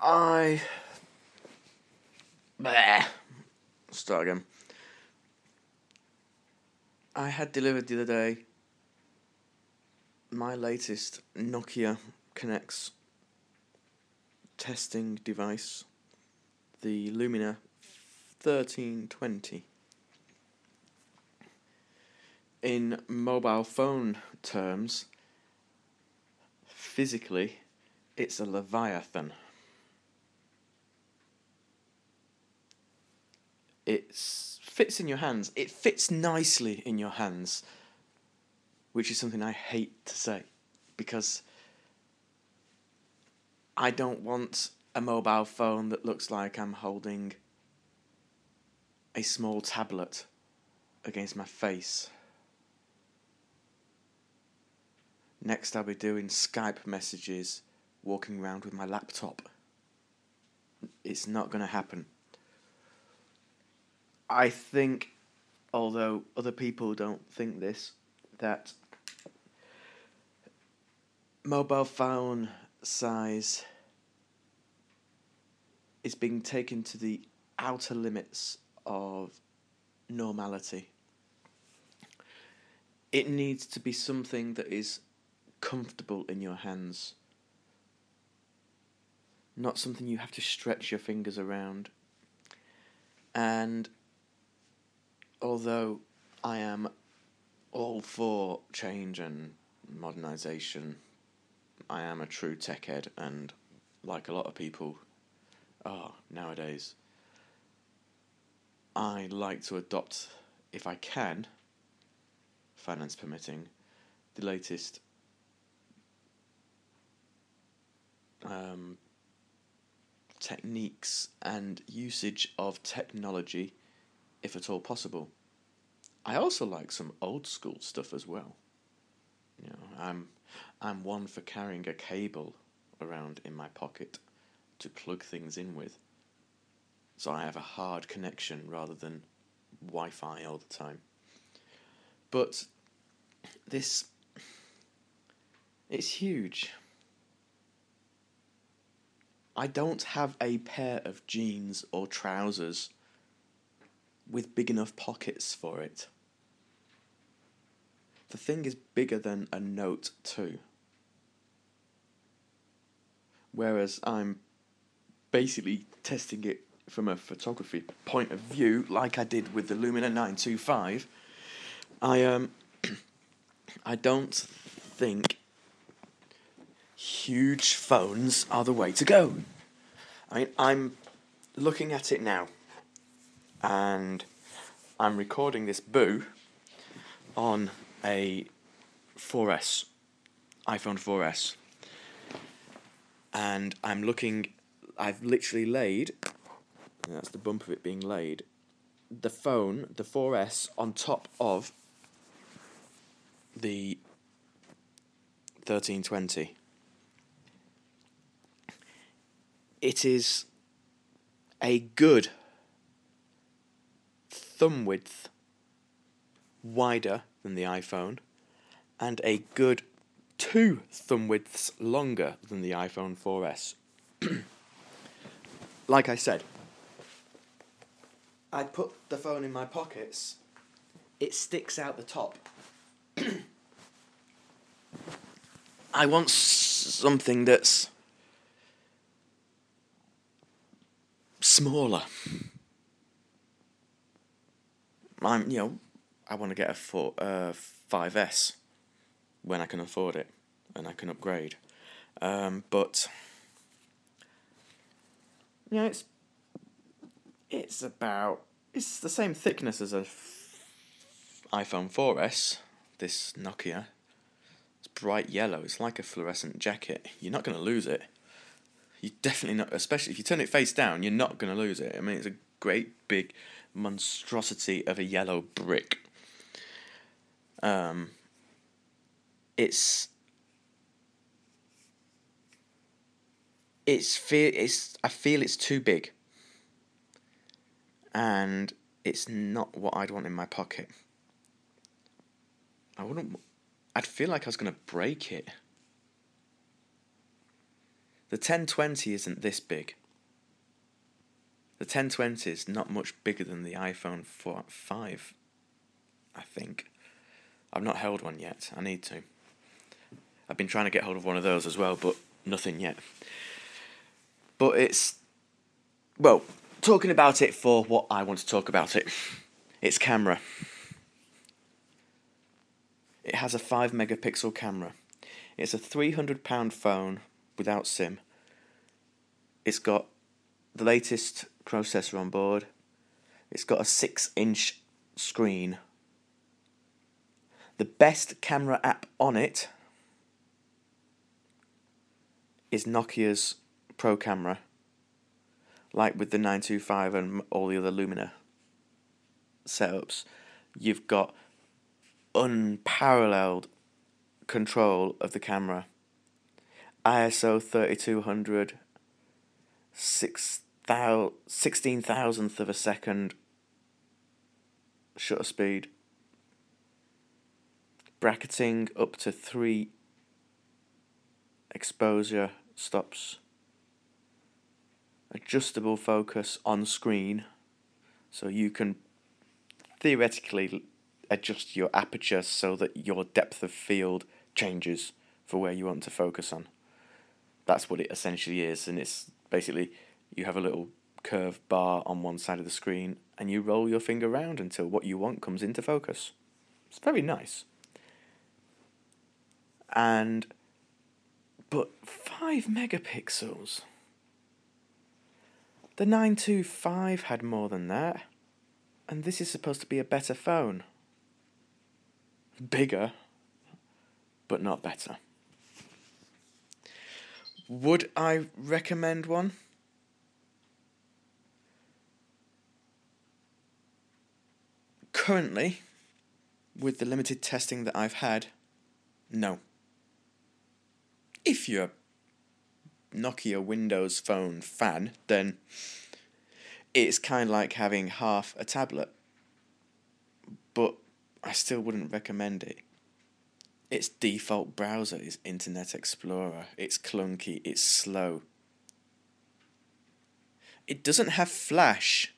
I... Bleh. Start again. I had delivered the other day my latest Nokia Connects testing device, the Lumia 1320. In mobile phone terms, physically, it's a Leviathan. It fits in your hands. It fits nicely in your hands, which is something I hate to say, because I don't want a mobile phone that looks like I'm holding a small tablet against my face. Next, I'll be doing Skype messages, walking around with my laptop. It's not going to happen. I think, although other people don't think this, that mobile phone size is being taken to the outer limits of normality. It needs to be something that is comfortable in your hands, not something you have to stretch your fingers around. And although I am all for change and modernisation, I am a true tech head, and like a lot of people are nowadays, I like to adopt, if I can, finance permitting, the latest techniques and usage of technology, if at all possible. I also like some old school stuff as well. You know, I'm one for carrying a cable around in my pocket to plug things in with, so I have a hard connection rather than Wi-Fi all the time. But it's huge. I don't have a pair of jeans or trousers with big enough pockets for it. The thing is bigger than a Note 2. Whereas I'm basically testing it from a photography point of view, like I did with the Lumia 925. I don't think huge phones are the way to go. I mean, I'm looking at it now, and I'm recording this boo on a 4S, iPhone 4S, and I've literally laid, that's the bump of it being laid, the phone, the 4S, on top of the 1320. It is a good thumb width wider than the iPhone, and a good 2 thumb widths longer than the iPhone 4S. Like I said, I put the phone in my pockets, it sticks out the top. I want something that's smaller. I want to get a 5S when I can afford it and I can upgrade. But it's the same thickness as a iPhone 4S. This Nokia, it's bright yellow. It's like a fluorescent jacket. You're not going to lose it. You're definitely not, especially if you turn it face down. You're not going to lose it. I mean, it's a great big monstrosity of a yellow brick. I feel it's too big, and it's not what I'd want in my pocket. I'd feel like I was going to break it. The 1020 isn't this big. The 1020 is not much bigger than the iPhone 5, I think. I've not held one yet. I need to. I've been trying to get hold of one of those as well, but nothing yet. But it's... Well, talking about it for what I want to talk about it. Its camera. It has a 5 megapixel camera. It's a £300 phone without SIM. It's got the latest processor on board. It's got a 6-inch screen. The best camera app on it is Nokia's Pro Camera, like with the 925 and all the other Lumia setups. You've got unparalleled control of the camera. ISO 3200, 16,000th of a second shutter speed, bracketing up to 3 exposure stops, adjustable focus on screen, so you can theoretically adjust your aperture so that your depth of field changes for where you want to focus on. That's what it essentially is, and it's basically you have a little curved bar on one side of the screen and you roll your finger around until what you want comes into focus. It's very nice. But 5 megapixels. The 925 had more than that, and this is supposed to be a better phone. Bigger, but not better. Would I recommend one? Currently, with the limited testing that I've had, no. If you're a Nokia Windows Phone fan, then it's kind of like having half a tablet. But I still wouldn't recommend it. Its default browser is Internet Explorer. It's clunky, it's slow. It doesn't have Flash.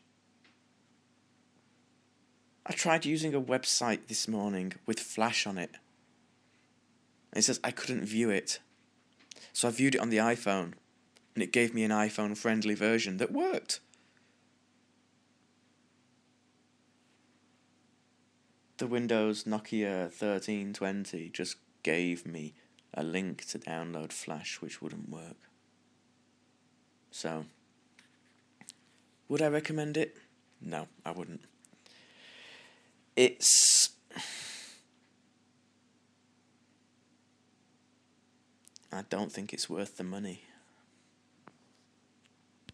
I tried using a website this morning with Flash on it. It says I couldn't view it. So I viewed it on the iPhone, and it gave me an iPhone-friendly version that worked. The Windows Nokia 1320 just gave me a link to download Flash, which wouldn't work. So, would I recommend it? No, I wouldn't. I don't think it's worth the money.